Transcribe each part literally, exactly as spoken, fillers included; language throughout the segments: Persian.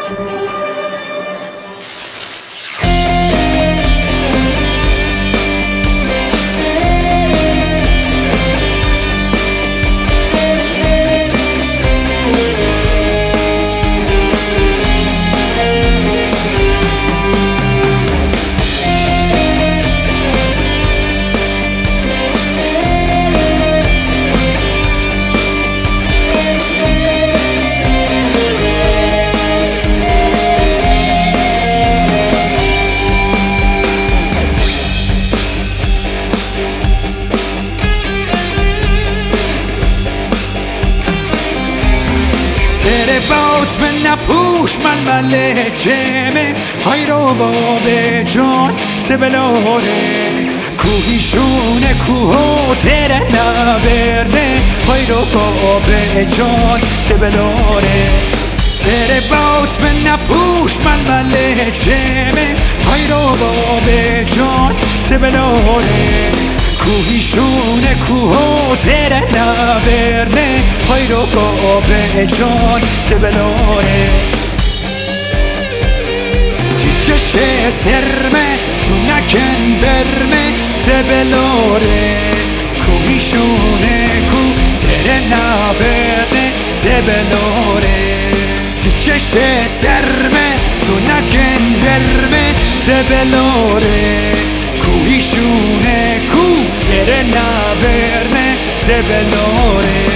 तेरे बात में न पूछ मन मले جمه های رو بابه جان تبلاره کوهیشونه کوه تره نبرده های رو بابه جان تبلاره تره بات من نپوش من مله جمه های رو بابه جان تبلاره کوهیشونه کوه تره نبرده های رو بابه جان تبلاره چشه سرمه تو نکن برمه تبلاره کوهیشونه کو تره نبرده تبلاره چشه سرمه تو نکن برمه تبلاره کوهیشونه کو تره نبرده تبلاره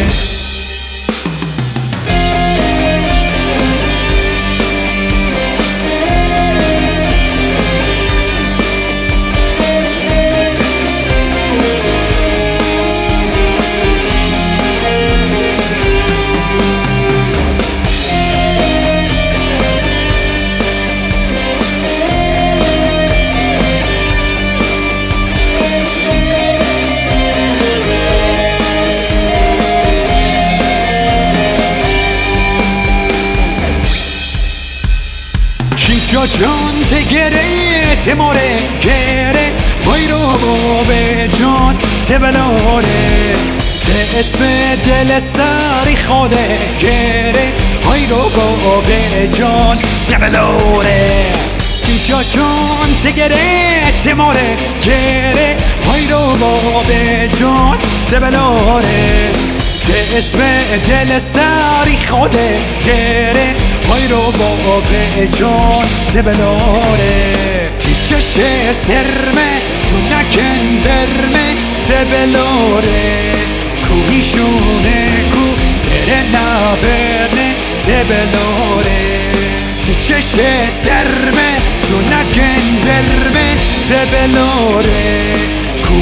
جا جان تگره تماره گره بای رو به جان تبلاره ته اسم دل ساری خوده گره بای رو به جان تبلاره جا جان تگره تماره گره بای رو به جان تبلاره ته اسم دل ساری خوده گره های رو با به جان تبلاره چشه سرمه تو نکن برمه تبلاره کوهیشونه کو تره نبرنه تبلاره چشه سرمه تو نکن برمه تبلاره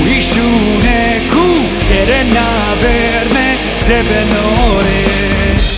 کوهیشونه کو تره نبرنه تبلاره